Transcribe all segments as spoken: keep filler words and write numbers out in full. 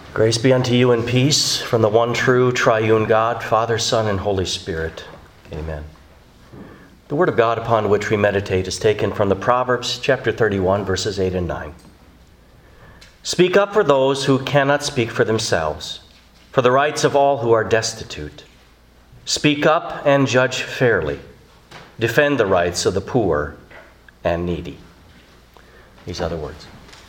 Grace be unto you and peace from the one true triune God, Father, Son, and Holy Spirit. Amen. The word of God upon which we meditate is taken from the Proverbs chapter thirty-one, verses eight and nine. Speak up for those who cannot speak for themselves, for the rights of all who are destitute. Speak up and judge fairly. Defend the rights of the poor and needy. These other words.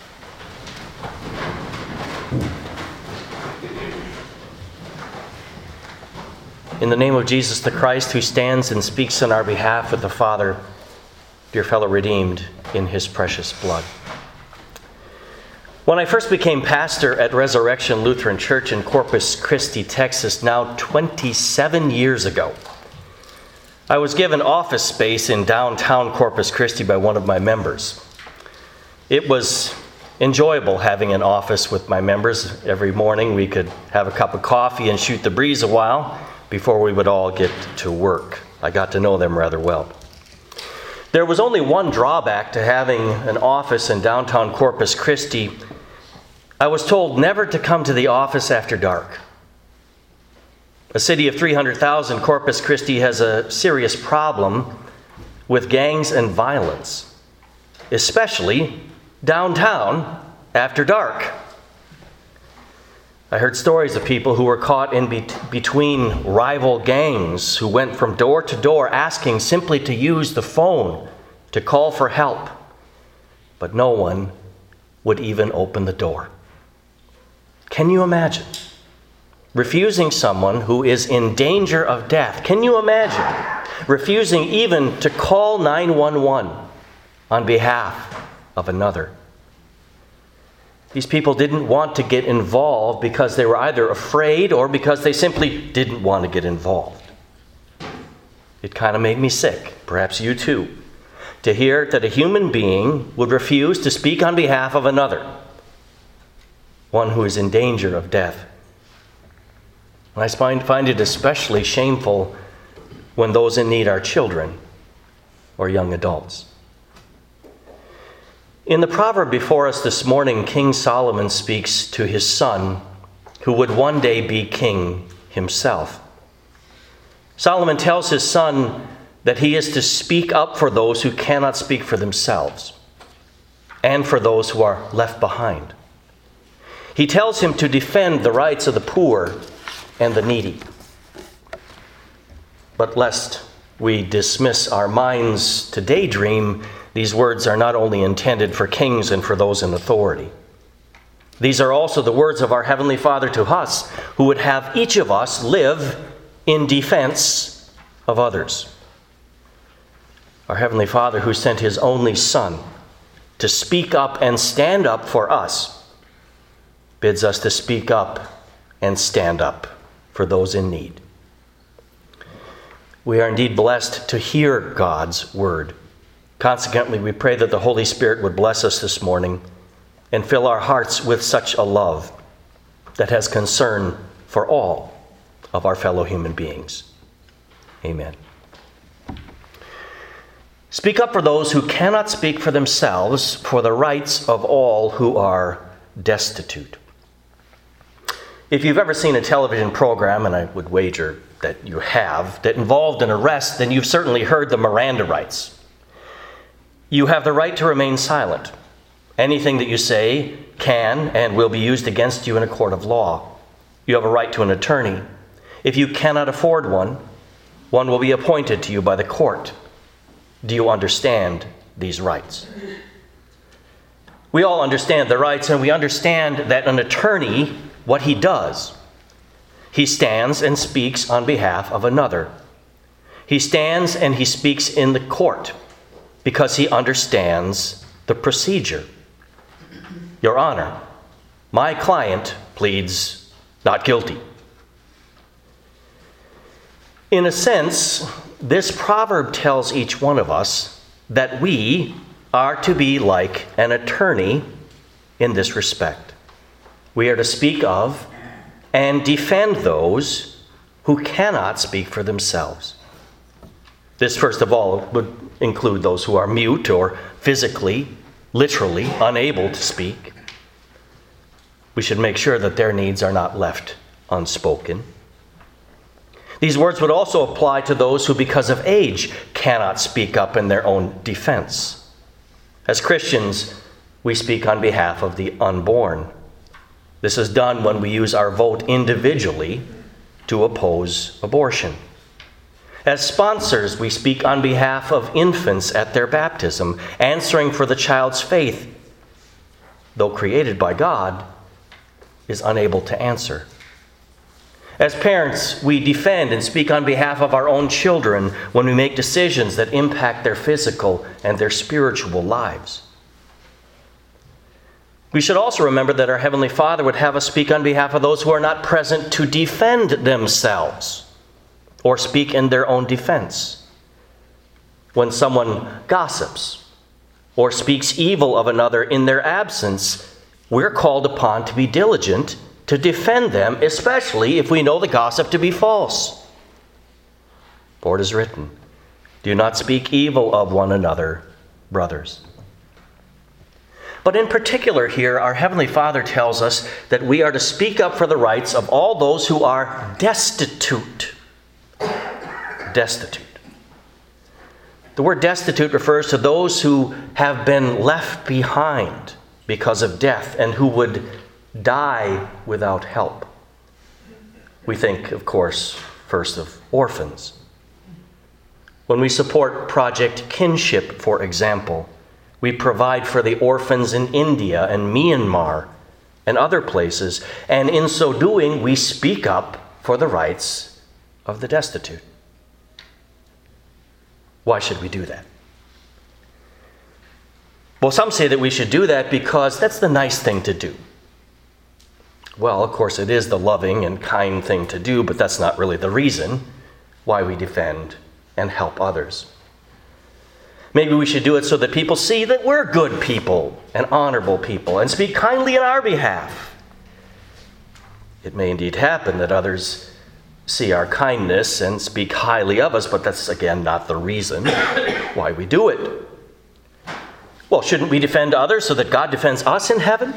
In the name of Jesus the Christ, who stands and speaks on our behalf with the Father, dear fellow redeemed in his precious blood. When I first became pastor at Resurrection Lutheran Church in Corpus Christi, Texas, now twenty-seven years ago, I was given office space in downtown Corpus Christi by one of my members. It was enjoyable having an office with my members. Every morning we could have a cup of coffee and shoot the breeze a while before we would all get to work. I got to know them rather well. There was only one drawback to having an office in downtown Corpus Christi. I was told never to come to the office after dark. A city of three hundred thousand, Corpus Christi has a serious problem with gangs and violence, especially downtown after dark. I heard stories of people who were caught in be- between rival gangs who went from door to door asking simply to use the phone to call for help, but no one would even open the door. Can you imagine refusing someone who is in danger of death? Can you imagine refusing even to call nine one one on behalf of another? These people didn't want to get involved because they were either afraid or because they simply didn't want to get involved. It kind of made me sick, perhaps you too, to hear that a human being would refuse to speak on behalf of another, one who is in danger of death. And I find, find it especially shameful when those in need are children or young adults. In the proverb before us this morning, King Solomon speaks to his son, who would one day be king himself. Solomon tells his son that he is to speak up for those who cannot speak for themselves and for those who are left behind. He tells him to defend the rights of the poor and the needy. But lest we dismiss our minds to daydream, these words are not only intended for kings and for those in authority. These are also the words of our Heavenly Father to us, who would have each of us live in defense of others. Our Heavenly Father, who sent his only Son to speak up and stand up for us, bids us to speak up and stand up for those in need. We are indeed blessed to hear God's word. Consequently, we pray that the Holy Spirit would bless us this morning and fill our hearts with such a love that has concern for all of our fellow human beings. Amen. Speak up for those who cannot speak for themselves, for the rights of all who are destitute. If you've ever seen a television program, and I would wager that you have, that involved an arrest, then you've certainly heard the Miranda rights. You have the right to remain silent. Anything that you say can and will be used against you in a court of law. You have a right to an attorney. If you cannot afford one, one will be appointed to you by the court. Do you understand these rights? We all understand the rights, and we understand that an attorney, what he does, he stands and speaks on behalf of another. He stands and he speaks in the court because he understands the procedure. Your Honor, my client pleads not guilty. In a sense, this proverb tells each one of us that we are to be like an attorney in this respect. We are to speak of and defend those who cannot speak for themselves. This, first of all, would include those who are mute or physically, literally unable to speak. We should make sure that their needs are not left unspoken. These words would also apply to those who, because of age, cannot speak up in their own defense. As Christians, we speak on behalf of the unborn. This is done when we use our vote individually to oppose abortion. As sponsors, we speak on behalf of infants at their baptism, answering for the child's faith, though created by God, is unable to answer. As parents, we defend and speak on behalf of our own children when we make decisions that impact their physical and their spiritual lives. We should also remember that our Heavenly Father would have us speak on behalf of those who are not present to defend themselves or speak in their own defense. When someone gossips or speaks evil of another in their absence, we're called upon to be diligent to defend them, especially if we know the gossip to be false. For it is written, "Do not speak evil of one another, brothers." But in particular here, our Heavenly Father tells us that we are to speak up for the rights of all those who are destitute. Destitute. The word destitute refers to those who have been left behind because of death and who would die without help. We think, of course, first of orphans. When we support Project Kinship, for example, we provide for the orphans in India and Myanmar and other places, and in so doing, we speak up for the rights of the destitute. Why should we do that? Well, some say that we should do that because that's the nice thing to do. Well, of course, it is the loving and kind thing to do, but that's not really the reason why we defend and help others. Maybe we should do it so that people see that we're good people and honorable people and speak kindly in our behalf. It may indeed happen that others see our kindness and speak highly of us, but that's, again, not the reason why we do it. Well, shouldn't we defend others so that God defends us in heaven?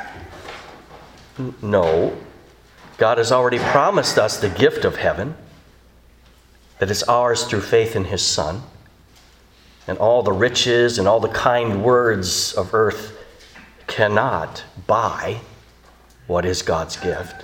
No. God has already promised us the gift of heaven that is ours through faith in His Son. And all the riches and all the kind words of earth cannot buy what is God's gift.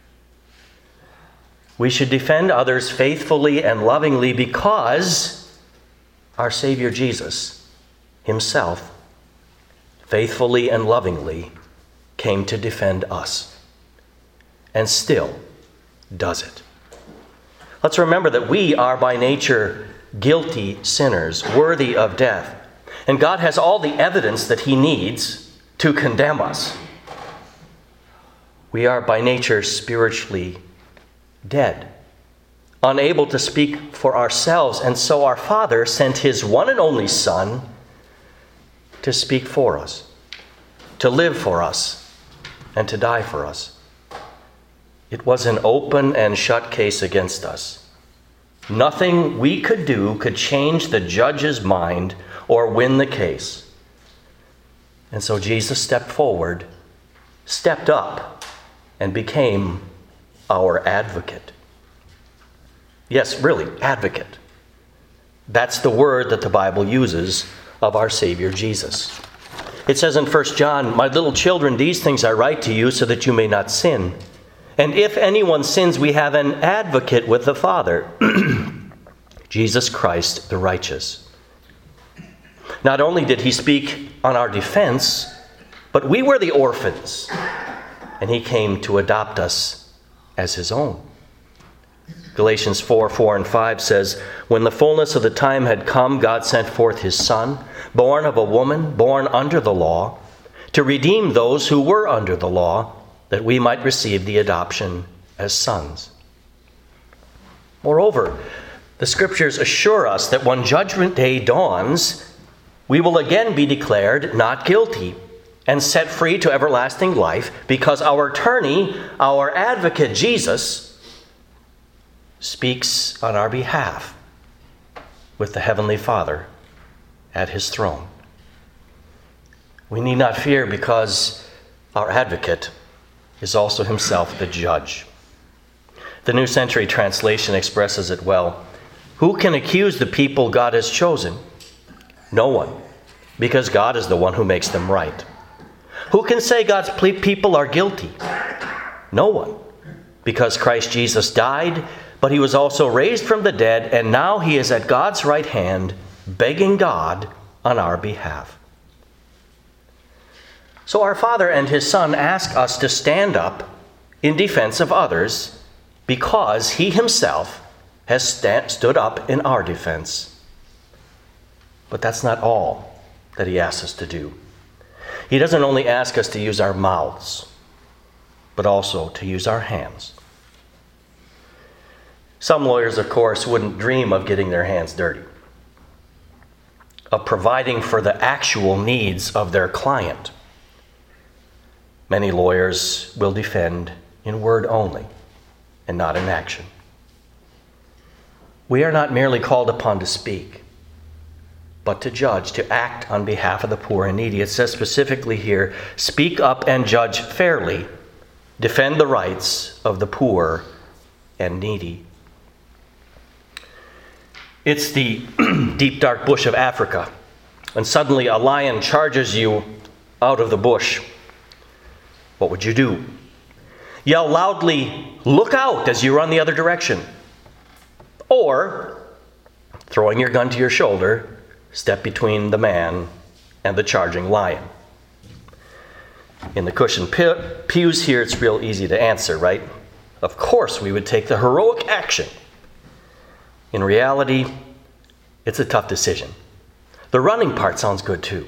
We should defend others faithfully and lovingly because our Savior Jesus Himself faithfully and lovingly came to defend us and still does it. Let's remember that we are by nature guilty sinners, worthy of death. And God has all the evidence that He needs to condemn us. We are by nature spiritually dead, unable to speak for ourselves, and so our Father sent His one and only Son to speak for us, to live for us, and to die for us. It was an open and shut case against us. Nothing we could do could change the judge's mind or win the case. And so Jesus stepped forward, stepped up, and became our advocate. Yes, really, advocate. That's the word that the Bible uses of our Savior Jesus. It says in First John, "My little children, these things I write to you so that you may not sin. And if anyone sins, we have an advocate with the Father, Jesus Christ the righteous." Not only did He speak on our defense, but we were the orphans, and He came to adopt us as His own. Galatians four, four and five says, "When the fullness of the time had come, God sent forth His Son, born of a woman, born under the law, to redeem those who were under the law, that we might receive the adoption as sons." Moreover, the Scriptures assure us that when Judgment Day dawns, we will again be declared not guilty and set free to everlasting life because our attorney, our advocate Jesus, speaks on our behalf with the Heavenly Father at His throne. We need not fear because our advocate is also himself the judge. The New Century Translation expresses it well. Who can accuse the people God has chosen? No one, because God is the one who makes them right. Who can say God's people are guilty? No one, because Christ Jesus died, but he was also raised from the dead, and now he is at God's right hand, begging God on our behalf. So our Father and his Son ask us to stand up in defense of others because he himself has sta- stood up in our defense. But that's not all that he asks us to do. He doesn't only ask us to use our mouths, but also to use our hands. Some lawyers, of course, wouldn't dream of getting their hands dirty, of providing for the actual needs of their client. Many lawyers will defend in word only and not in action. We are not merely called upon to speak, but to judge, to act on behalf of the poor and needy. It says specifically here, speak up and judge fairly, defend the rights of the poor and needy. It's the deep, dark bush of Africa, and suddenly a lion charges you out of the bush. What would you do? Yell loudly, "Look out," as you run the other direction. Or, throwing your gun to your shoulder, step between the man and the charging lion. In the cushioned pews here, it's real easy to answer, right? Of course, we would take the heroic action. In reality, it's a tough decision. The running part sounds good too.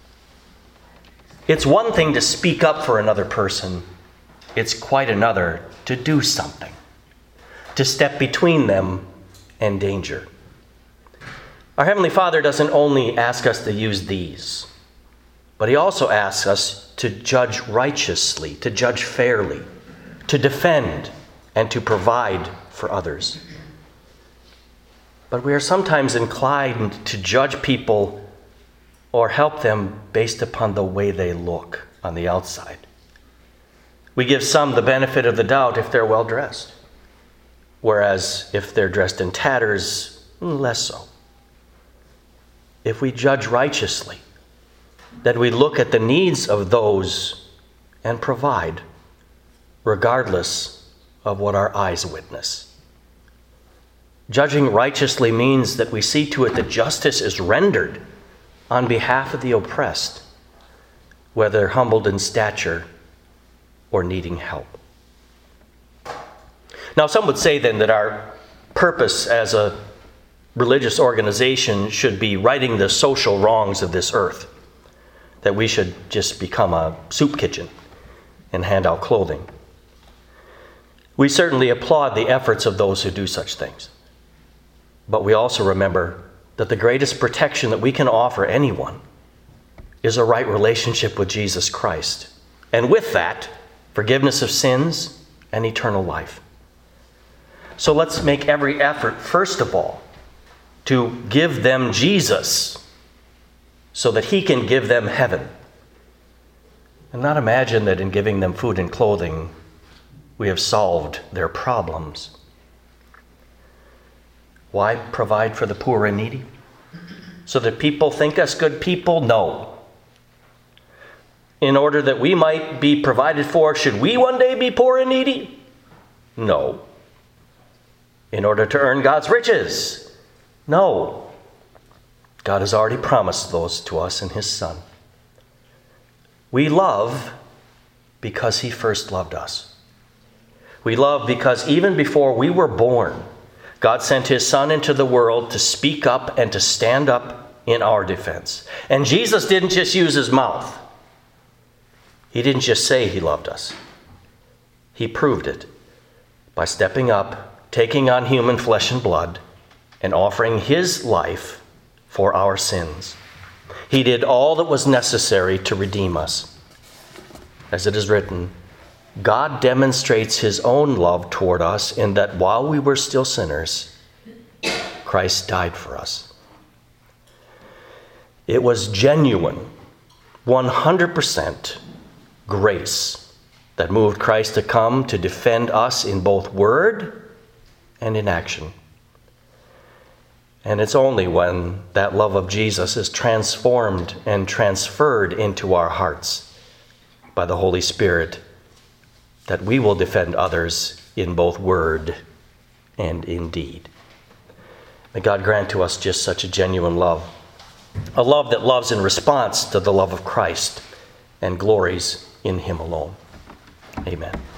It's one thing to speak up for another person. It's quite another to do something, to step between them and danger. Our Heavenly Father doesn't only ask us to use these, but he also asks us to judge righteously, to judge fairly, to defend and to provide for others. But we are sometimes inclined to judge people or help them based upon the way they look on the outside. We give some the benefit of the doubt if they're well dressed, whereas if they're dressed in tatters, less so. If we judge righteously, that we look at the needs of those and provide, regardless of what our eyes witness. Judging righteously means that we see to it that justice is rendered on behalf of the oppressed, whether humbled in stature or needing help. Now, some would say then that our purpose as a religious organization should be righting the social wrongs of this earth, that we should just become a soup kitchen and hand out clothing. We certainly applaud the efforts of those who do such things, but we also remember that the greatest protection that we can offer anyone is a right relationship with Jesus Christ, and with that, forgiveness of sins and eternal life. So let's make every effort, first of all, to give them Jesus so that he can give them heaven. And not imagine that in giving them food and clothing, we have solved their problems. Why provide for the poor and needy? So that people think us good people? No. In order that we might be provided for, should we one day be poor and needy? No. In order to earn God's riches? No. God has already promised those to us in his Son. We love because he first loved us. We love because even before we were born, God sent his Son into the world to speak up and to stand up in our defense. And Jesus didn't just use his mouth. He didn't just say he loved us. He proved it by stepping up, taking on human flesh and blood, and offering his life for our sins. He did all that was necessary to redeem us. As it is written, God demonstrates his own love toward us in that while we were still sinners, Christ died for us. It was genuine, one hundred percent grace that moved Christ to come to defend us in both word and in action. And it's only when that love of Jesus is transformed and transferred into our hearts by the Holy Spirit that we will defend others in both word and in deed. May God grant to us just such a genuine love, a love that loves in response to the love of Christ and glories in him alone. Amen.